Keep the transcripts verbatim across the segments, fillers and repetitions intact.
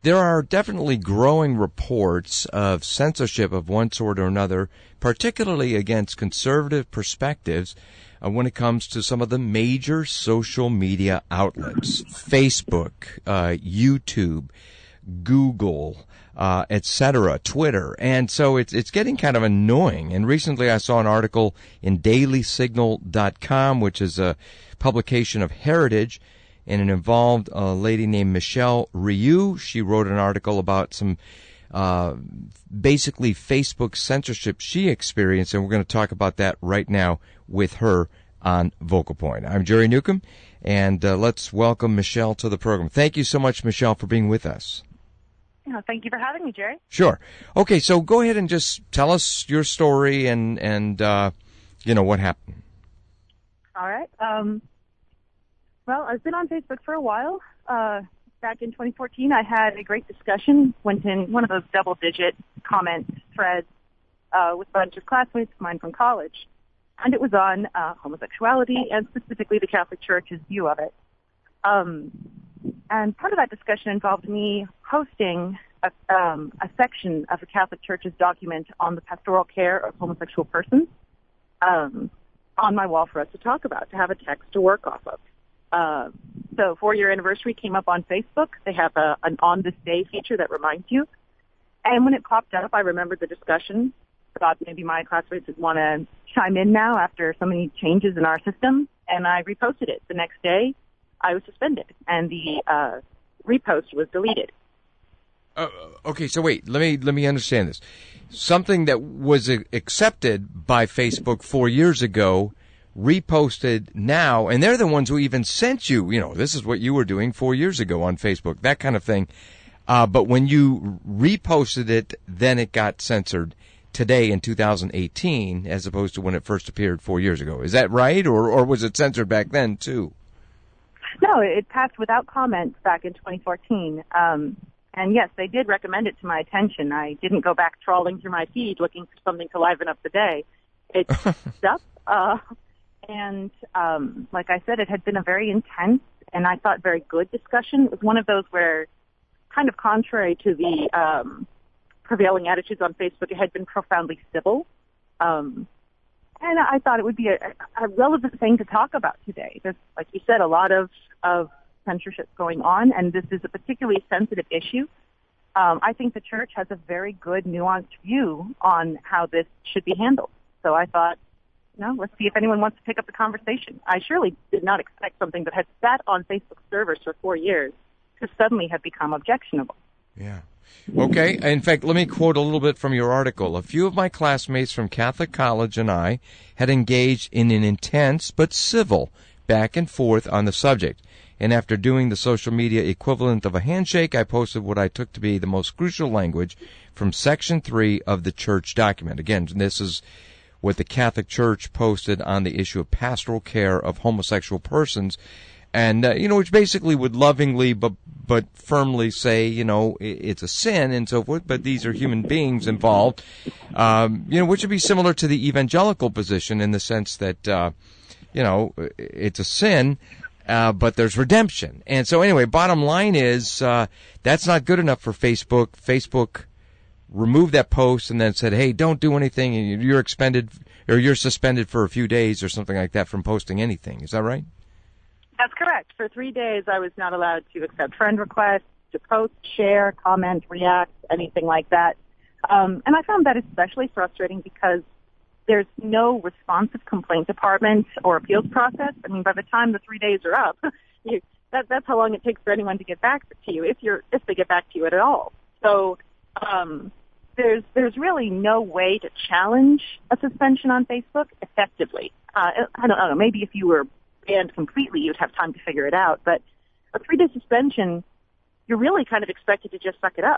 there are definitely growing reports of censorship of one sort or another, particularly against conservative perspectives uh, when it comes to some of the major social media outlets, Facebook, uh, YouTube, Google, uh, et cetera, Twitter. And so it's it's getting kind of annoying. And recently I saw an article in daily signal dot com, which is a publication of Heritage, and it involved a lady named Michelle Ryu. She wrote an article about some uh, basically Facebook censorship she experienced, and we're going to talk about that right now with her on Vocal Point. I'm Jerry Newcomb, and uh, let's welcome Michelle to the program. Thank you so much, Michelle, for being with us. Oh, thank you for having me, Jerry. Sure. Okay, so go ahead and just tell us your story and, and uh, you know, what happened. All right. Um, well, I've been on Facebook for a while. Uh, back in twenty fourteen, I had a great discussion, went in one of those double-digit comment threads uh, with a bunch of classmates of mine from college. And it was on uh, homosexuality and specifically the Catholic Church's view of it. Um And part of that discussion involved me hosting a, um, a section of the Catholic Church's document on the pastoral care of homosexual persons um, on my wall for us to talk about, to have a text to work off of. Uh, so four-year anniversary came up on Facebook. They have a, an On This Day feature that reminds you. And when it popped up, I remembered the discussion, thought maybe my classmates would want to chime in now after so many changes in our system, and I reposted it. The next day, I was suspended, and the uh, repost was deleted. Uh, okay, so wait, let me let me understand this. Something that was accepted by Facebook four years ago, reposted now, and they're the ones who even sent you, you know, this is what you were doing four years ago on Facebook, that kind of thing. Uh, but when you reposted it, then it got censored today in two thousand eighteen, as opposed to when it first appeared four years ago. Is that right, or or was it censored back then too? No, it passed without comments back in twenty fourteen. Um, and yes, they did recommend it to my attention. I didn't go back trawling through my feed looking for something to liven up the day. It stuck. Uh, and um, like I said, it had been a very intense and I thought very good discussion. It was one of those where, kind of contrary to the um, prevailing attitudes on Facebook, it had been profoundly civil. Um And I thought it would be a, a relevant thing to talk about today. There's, like you said, a lot of, of censorship going on, and this is a particularly sensitive issue. Um, I think the church has a very good, nuanced view on how this should be handled. So I thought, you know, let's see if anyone wants to pick up the conversation. I surely did not expect something that had sat on Facebook servers for four years to suddenly have become objectionable. Yeah. Okay. In fact, let me quote a little bit from your article. A few of my classmates from Catholic College and I had engaged in an intense but civil back and forth on the subject. And after doing the social media equivalent of a handshake, I posted what I took to be the most crucial language from Section three of the church document. Again, this is what the Catholic Church posted on the issue of pastoral care of homosexual persons. And, uh, you know, which basically would lovingly but but firmly say, you know, it's a sin and so forth, but these are human beings involved, um, you know, which would be similar to the evangelical position in the sense that, uh, you know, it's a sin, uh, but there's redemption. And so anyway, bottom line is uh, that's not good enough for Facebook. Facebook removed that post and then said, hey, don't do anything, and you're expended or you're suspended for a few days or something like that from posting anything. Is that right? That's correct. For three days, I was not allowed to accept friend requests, to post, share, comment, react, anything like that. Um, and I found that especially frustrating because there's no responsive complaint department or appeals process. I mean, by the time the three days are up, you, that, that's how long it takes for anyone to get back to you, if you're if they get back to you at all. So um, there's there's really no way to challenge a suspension on Facebook effectively. Uh, I don't know. Maybe if you were banned completely, you'd have time to figure it out. But a three-day suspension, you're really kind of expected to just suck it up.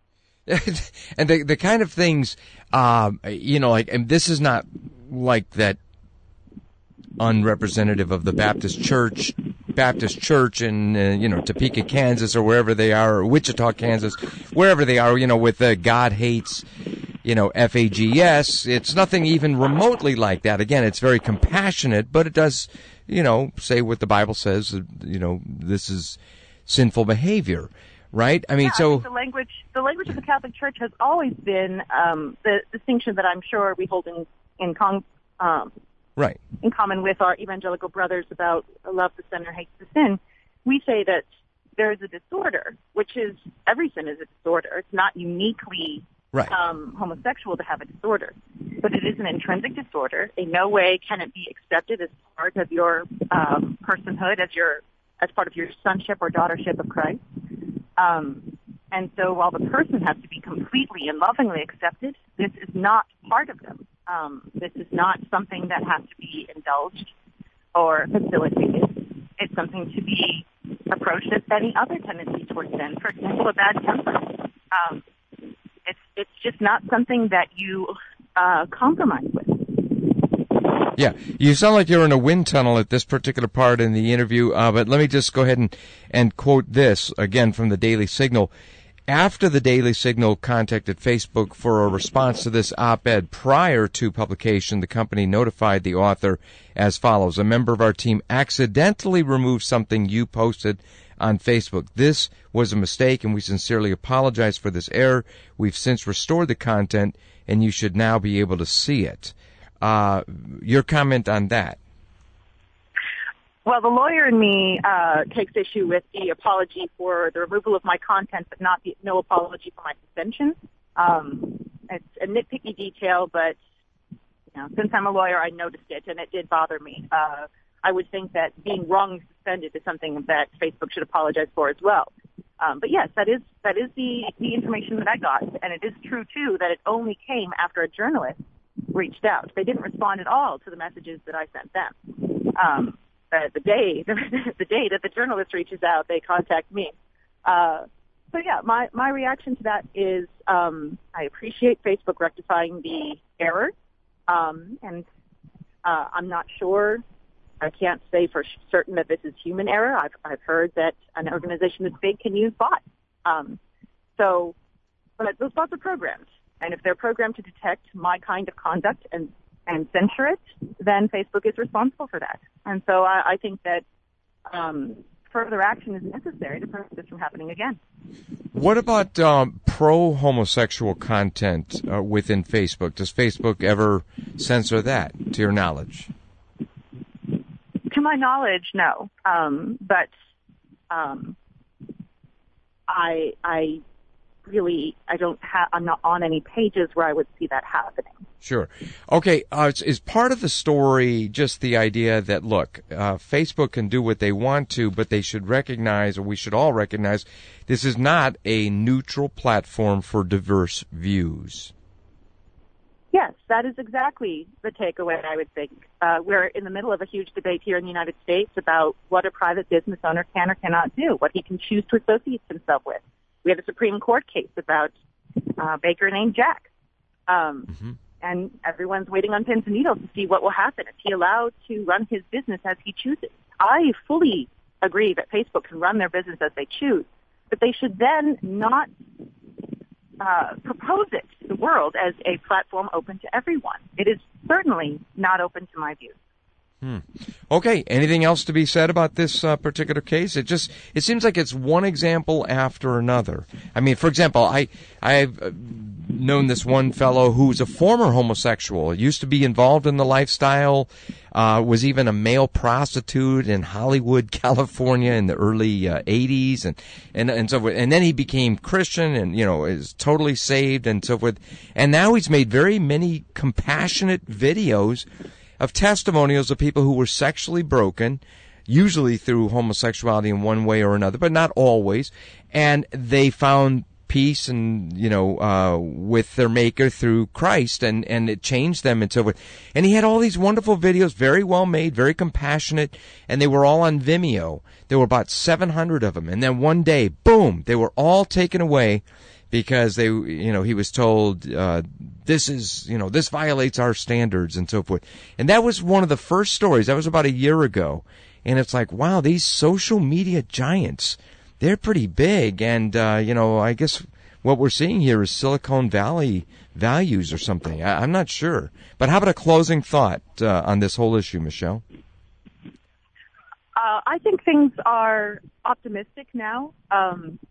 And the the kind of things, um, you know, like, and this is not like that unrepresentative of the Baptist Church, Baptist Church in, uh, you know, Topeka, Kansas, or wherever they are, or Wichita, Kansas, wherever they are, you know, with uh, God hates, you know, F A G S. It's nothing even remotely like that. Again, it's very compassionate, but it does, you know, say what the Bible says, you know, this is sinful behavior. right? I mean, yeah, so I think the language, the language of the Catholic Church has always been um, the distinction that I'm sure we hold in in, con, um, right. in common with our evangelical brothers about love the sinner, hate the sin. We say that there is a disorder, which is every sin is a disorder. It's not uniquely right. um, homosexual to have a disorder, but it is an intrinsic disorder. In no way can it be accepted as part of your um, personhood, as your as part of your sonship or daughtership of Christ. Um, and so while the person has to be completely and lovingly accepted, this is not part of them. Um, this is not something that has to be indulged or facilitated. It's something to be approached as any other tendency towards sin. For example, a bad temper. Um, it's it's just not something that you uh, compromise with. Yeah, you sound like you're in a wind tunnel at this particular part in the interview, uh, but let me just go ahead and, and quote this, again, from the Daily Signal. After the Daily Signal contacted Facebook for a response to this op-ed prior to publication, the company notified the author as follows. A member of our team accidentally removed something you posted on Facebook. This was a mistake, and we sincerely apologize for this error. We've since restored the content, and you should now be able to see it. Uh, your comment on that? Well, the lawyer in me uh, takes issue with the apology for the removal of my content, but not the, no apology for my suspension. Um, it's a nitpicky detail, but you know, since I'm a lawyer, I noticed it, and it did bother me. Uh, I would think that being wrongly suspended is something that Facebook should apologize for as well. Um, but yes, that is that is the, the information that I got, and it is true too that it only came after a journalist reached out. They didn't respond at all to the messages that I sent them. Um, uh, the day the, the day that the journalist reaches out, they contact me. Uh, so yeah, my, my reaction to that is um, I appreciate Facebook rectifying the error, um, and uh, I'm not sure. I can't say for certain that this is human error. I've I've heard that an organization this big can use bots. Um, so, but those bots are programmed. And if they're programmed to detect my kind of conduct and, and censor it, then Facebook is responsible for that. And so I, I think that um, further action is necessary to prevent this from happening again. What about um, pro-homosexual content uh, within Facebook? Does Facebook ever censor that, to your knowledge? To my knowledge, no. Um, but um, I I. Really, I don't have. I'm not on any pages where I would see that happening. Sure. Okay. Uh, is part of the story just the idea that look, uh, Facebook can do what they want to, but they should recognize, or we should all recognize, this is not a neutral platform for diverse views. Yes, that is exactly the takeaway. I would think uh, we're in the middle of a huge debate here in the United States about what a private business owner can or cannot do, what he can choose to associate himself with. We had a Supreme Court case about uh, Baker named Jack. Um, mm-hmm. And everyone's waiting on pins and needles to see what will happen. Is he allowed to run his business as he chooses? I fully agree that Facebook can run their business as they choose, but they should then not uh, propose it to the world as a platform open to everyone. It is certainly not open to my views. Hmm. Okay. Anything else to be said about this uh, particular case? It just it seems like it's one example after another. I mean, for example, I I've known this one fellow who's a former homosexual. Used to be involved in the lifestyle. Uh, was even a male prostitute in Hollywood, California, in the early uh, eighties, and and and so forth. And then he became Christian, and you know is totally saved, and so forth. And now he's made very many compassionate videos of testimonials of people who were sexually broken, usually through homosexuality in one way or another, but not always, and they found peace and, you know, uh, with their maker through Christ, and, and it changed them and so forth. And he had all these wonderful videos, very well made, very compassionate, and they were all on Vimeo. There were about seven hundred of them, and then one day, boom, they were all taken away because they, you know, he was told, uh, this is, you know, this violates our standards and so forth. And that was one of the first stories. That was about a year ago. And it's like, wow, these social media giants, they're pretty big. And, uh, you know, I guess what we're seeing here is Silicon Valley values or something. I, I'm not sure. But how about a closing thought uh, on this whole issue, Michelle? Uh, I think things are optimistic now. Um,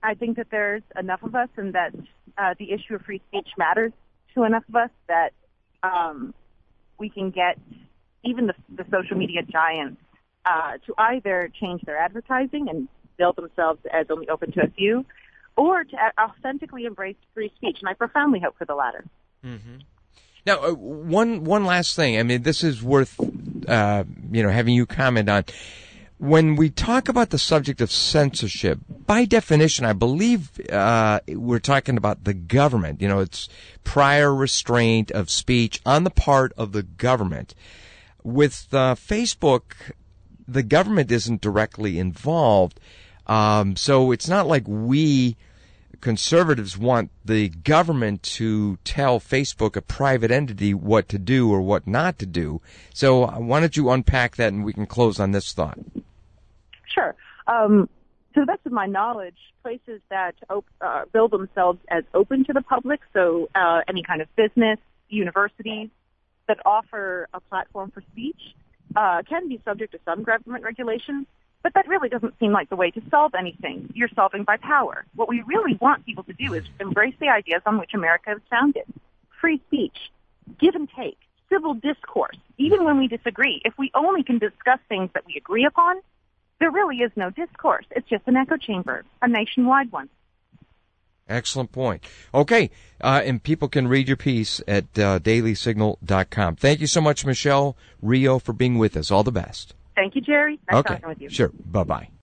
I think that there's enough of us and that uh, the issue of free speech matters to enough of us that um, we can get even the, the social media giants uh, to either change their advertising and build themselves as only open to a few, or to authentically embrace free speech. And I profoundly hope for the latter. Mm-hmm. Now, uh, one one last thing. I mean, this is worth uh, you know having you comment on. When we talk about the subject of censorship, by definition, I believe uh, we're talking about the government. You know, it's prior restraint of speech on the part of the government. With uh, Facebook, the government isn't directly involved, um, so it's not like we conservatives want the government to tell Facebook, a private entity, what to do or what not to do. So uh, why don't you unpack that and we can close on this thought? Sure. Um, to the best of my knowledge, places that op- uh, build themselves as open to the public, so uh, any kind of business, universities that offer a platform for speech, uh, can be subject to some government regulation, but that really doesn't seem like the way to solve anything. You're solving by power. What we really want people to do is embrace the ideas on which America is founded. Free speech, give and take, civil discourse, even when we disagree. If we only can discuss things that we agree upon, there really is no discourse. It's just an echo chamber, a nationwide one. Excellent point. Okay, uh, and people can read your piece at uh, daily signal dot com. Thank you so much, Michelle Rio, for being with us. All the best. Thank you, Jerry. Nice okay. talking with you. Sure. Bye-bye.